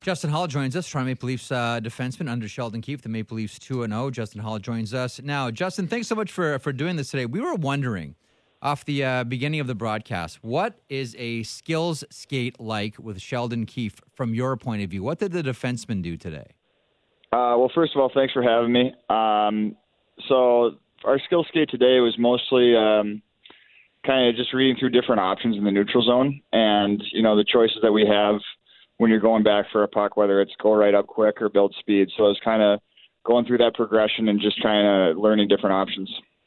Justin Hall joins us, Toronto Maple Leafs defenseman under Sheldon Keefe, the Maple Leafs 2-0. Justin Hall joins us. Now, Justin, thanks so much for doing this today. We were wondering, off the beginning of the broadcast, what is a skills skate like with Sheldon Keefe from your point of view? What did the defenseman do today? Well, first of all, thanks for having me. So our skill skate today was mostly kind of just reading through different options in the neutral zone and, the choices that we have when you're going back for a puck, whether it's go right up quick or build speed. So I was kind of going through that progression and just trying to learning different options.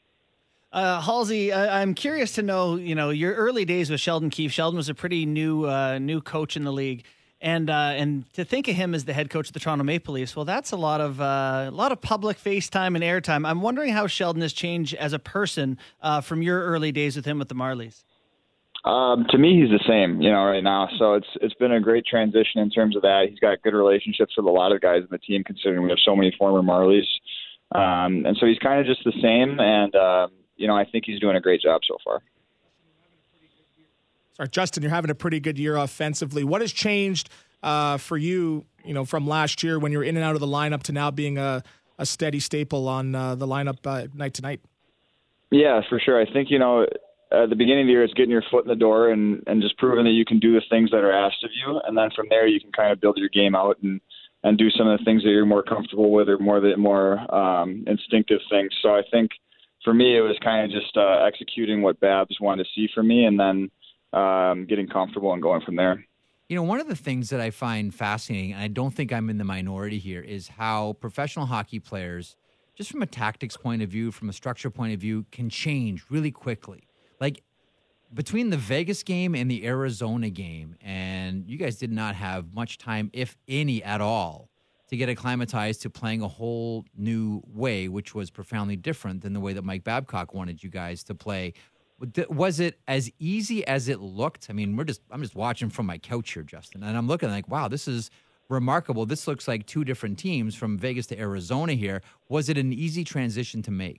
Halsey, I'm curious to know, your early days with Sheldon Keefe. Sheldon was a pretty new coach in the league. And to think of him as the head coach of the Toronto Maple Leafs, well, that's a lot of public face time and airtime. I'm wondering how Sheldon has changed as a person from your early days with him with the Marlies. To me, he's the same, right now. So it's been a great transition in terms of that. He's got good relationships with a lot of guys in the team, considering we have so many former Marlies. And so he's kind of just the same. And, I think he's doing a great job so far. Sorry, Justin, you're having a pretty good year offensively. What has changed for you, from last year when you were in and out of the lineup to now being a steady staple on the lineup night to night? Yeah, for sure. I think, at the beginning of the year, it's getting your foot in the door and just proving that you can do the things that are asked of you. And then from there, you can kind of build your game out and do some of the things that you're more comfortable with or more instinctive things. So I think for me, it was kind of just executing what Babs wanted to see from me and then getting comfortable and going from there. One of the things that I find fascinating, and I don't think I'm in the minority here, is how professional hockey players, just from a tactics point of view, from a structure point of view, can change really quickly. Like between the Vegas game and the Arizona game, and you guys did not have much time, if any at all, to get acclimatized to playing a whole new way, which was profoundly different than the way that Mike Babcock wanted you guys to play. Was it as easy as it looked? I mean, I'm just watching from my couch here, Justin, and I'm looking like, wow, this is remarkable. This looks like two different teams from Vegas to Arizona here. Was it an easy transition to make?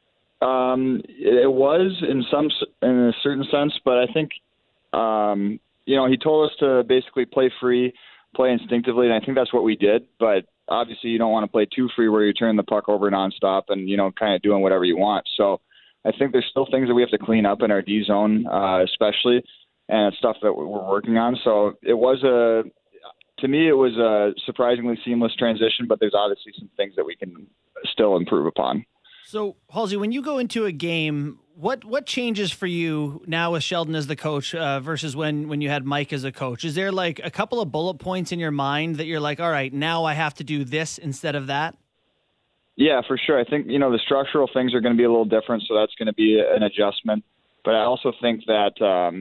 It was in a certain sense, but I think, he told us to basically play free, play instinctively, and I think that's what we did. But obviously, you don't want to play too free where you're turning the puck over nonstop and kind of doing whatever you want. So I think there's still things that we have to clean up in our D zone, especially, and stuff that we're working on. So to me, it was a surprisingly seamless transition, but there's obviously some things that we can still improve upon. So, Halsey, when you go into a game, what changes for you now with Sheldon as the coach versus when you had Mike as a coach? Is there like a couple of bullet points in your mind that you're like, all right, now I have to do this instead of that? Yeah, for sure. I think, the structural things are going to be a little different, so that's going to be an adjustment. But I also think that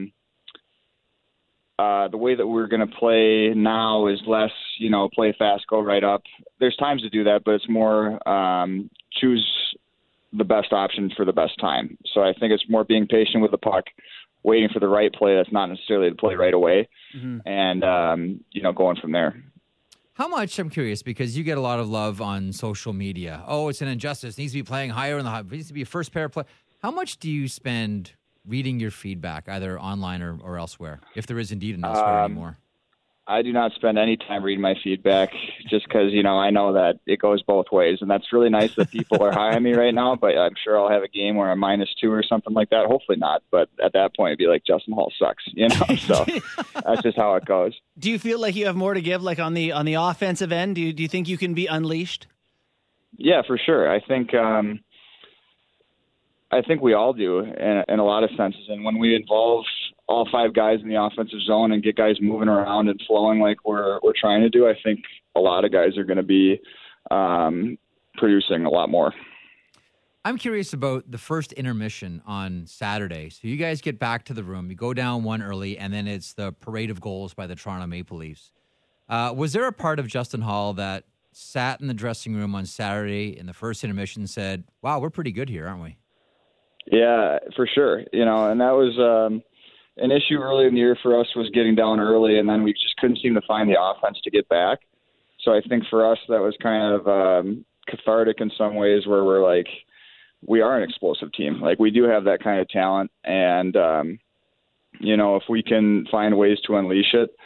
the way that we're going to play now is less, play fast, go right up. There's times to do that, but it's more choose the best option for the best time. So I think it's more being patient with the puck, waiting for the right play that's not necessarily the play right away, and, going from there. How much, I'm curious, because you get a lot of love on social media. Oh, it's an injustice. It needs to be playing higher in the high. It needs to be a first pair play. How much do you spend reading your feedback, either online or elsewhere, if there is indeed an elsewhere anymore? I do not spend any time reading my feedback just because, I know that it goes both ways. And that's really nice that people are high on me right now, but I'm sure I'll have a game where I'm -2 or something like that. Hopefully not. But at that point, it'd be like, Justin Hall sucks, So that's just how it goes. Do you feel like you have more to give, like on the offensive end? Do you think you can be unleashed? Yeah, for sure. I think we all do in a lot of senses. And when we involve all 5 guys in the offensive zone and get guys moving around and flowing like we're trying to do, I think a lot of guys are going to be producing a lot more. I'm curious about the first intermission on Saturday. So you guys get back to the room, you go down 1 early, and then it's the parade of goals by the Toronto Maple Leafs. Was there a part of Justin Hall that sat in the dressing room on Saturday in the first intermission and said, wow, we're pretty good here, aren't we? Yeah, for sure. And that was an issue early in the year for us, was getting down early, and then we just couldn't seem to find the offense to get back. So I think for us that was kind of cathartic in some ways, where we're like, we are an explosive team. Like, we do have that kind of talent, and if we can find ways to unleash it,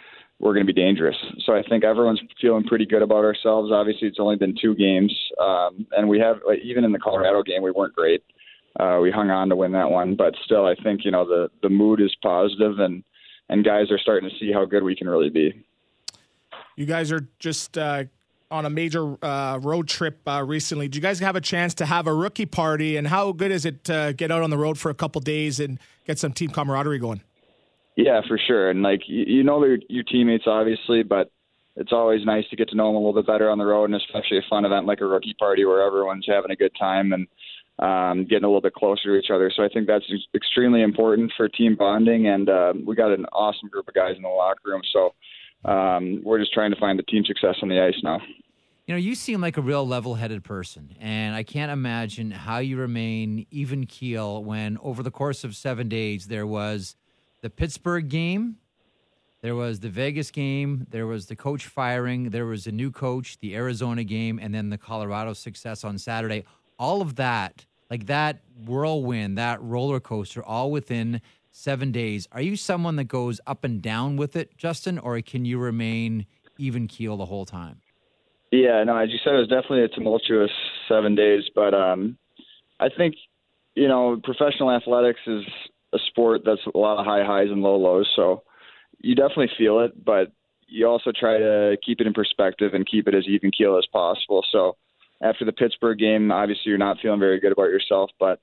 we're going to be dangerous. So I think everyone's feeling pretty good about ourselves. Obviously, it's only been 2 games, and we have even in the Colorado game we weren't great. We hung on to win that one, but still, I think the mood is positive, and guys are starting to see how good we can really be. You guys are just on a major road trip recently. Did you guys have a chance to have a rookie party, and how good is it to get out on the road for a couple days and get some team camaraderie going? Yeah, for sure. And your teammates obviously, but it's always nice to get to know them a little bit better on the road, and especially a fun event like a rookie party where everyone's having a good time and getting a little bit closer to each other. So I think that's extremely important for team bonding, and we got an awesome group of guys in the locker room. So we're just trying to find the team success on the ice now. You seem like a real level-headed person, and I can't imagine how you remain even keel when over the course of 7 days there was the Pittsburgh game, there was the Vegas game, there was the coach firing, there was a new coach, the Arizona game, and then the Colorado success on Saturday. All of that, like that whirlwind, that roller coaster, all within 7 days. Are you someone that goes up and down with it, Justin, or can you remain even keel the whole time? Yeah, no, as you said, it was definitely a tumultuous 7 days, but I think, professional athletics is a sport that's a lot of high highs and low lows, so you definitely feel it, but you also try to keep it in perspective and keep it as even keel as possible. So after the Pittsburgh game, obviously you're not feeling very good about yourself, but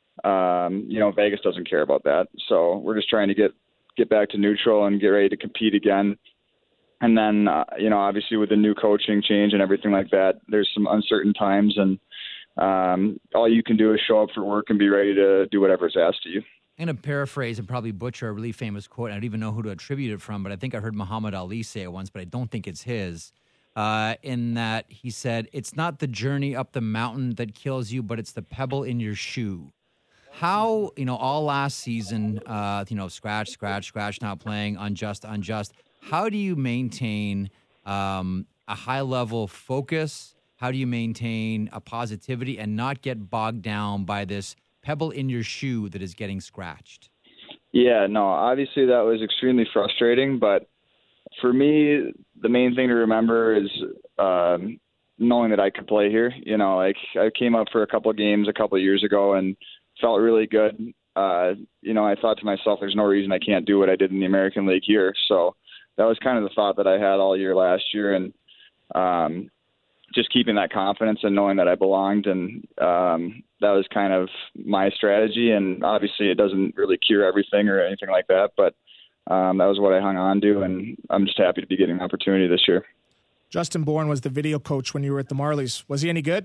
Vegas doesn't care about that. So we're just trying to get back to neutral and get ready to compete again. And then, obviously with the new coaching change and everything like that, there's some uncertain times, and all you can do is show up for work and be ready to do whatever's asked of you. I'm going to paraphrase and probably butcher a really famous quote. I don't even know who to attribute it from, but I think I heard Muhammad Ali say it once, but I don't think it's his, in that he said, it's not the journey up the mountain that kills you, but it's the pebble in your shoe. How, all last season, scratch, not playing, unjust. How do you maintain a high-level focus? How do you maintain a positivity and not get bogged down by this pebble in your shoe that is getting scratched? Yeah, no, obviously that was extremely frustrating, but for me, the main thing to remember is knowing that I could play here. I came up for a couple of games a couple of years ago and felt really good. I thought to myself, there's no reason I can't do what I did in the American League here. So that was kind of the thought that I had all year last year, and just keeping that confidence and knowing that I belonged, and that was kind of my strategy. And obviously it doesn't really cure everything or anything like that, but that was what I hung on to, and I'm just happy to be getting an opportunity this year. Justin Bourne was the video coach when you were at the Marlies. Was he any good?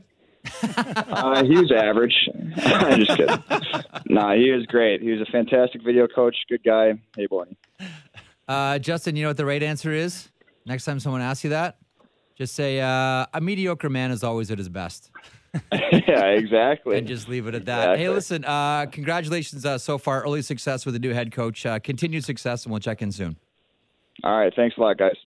He was average. I'm just kidding. Nah, he was great. He was a fantastic video coach. Good guy. Hey, boy. Justin, you know what the right answer is? Next time someone asks you that, just say, a mediocre man is always at his best. Yeah, exactly. And just leave it at that. Exactly. Hey, listen, congratulations so far. Early success with the new head coach. Continued success, and we'll check in soon. All right. Thanks a lot, guys.